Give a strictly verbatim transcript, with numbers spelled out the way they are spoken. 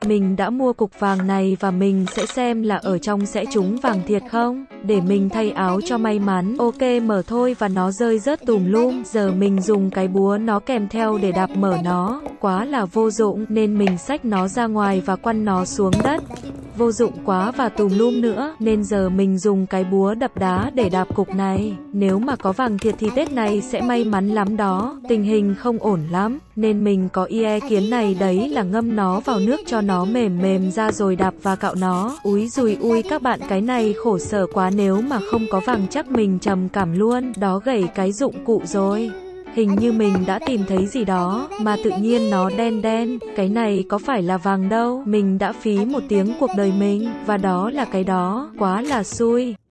mình đã mua cục vàng này và mình sẽ xem là ở trong sẽ trúng vàng thiệt không, để mình thay áo cho may mắn. Ok, mở thôi và nó rơi rớt tùm lum. Giờ mình dùng cái búa nó kèm theo để đạp mở nó, quá là vô dụng nên mình xách nó ra ngoài và quăng nó xuống đất. Vô dụng quá và tùm lum nữa, nên giờ mình dùng cái búa đập đá để đạp cục này. Nếu mà có vàng thiệt thì Tết này sẽ may mắn lắm đó. Tình hình không ổn lắm, nên mình có ý kiến này đấy là ngâm nó vào nước cho nó mềm mềm ra rồi đạp và cạo nó. Úi dùi ui các bạn, cái này khổ sở quá, nếu mà không có vàng chắc mình trầm cảm luôn. Đó, gãy cái dụng cụ rồi. Hình như mình đã tìm thấy gì đó, mà tự nhiên nó đen đen. Cái này có phải là vàng đâu, mình đã phí một tiếng cuộc đời mình, và đó là cái đó, quá là xui.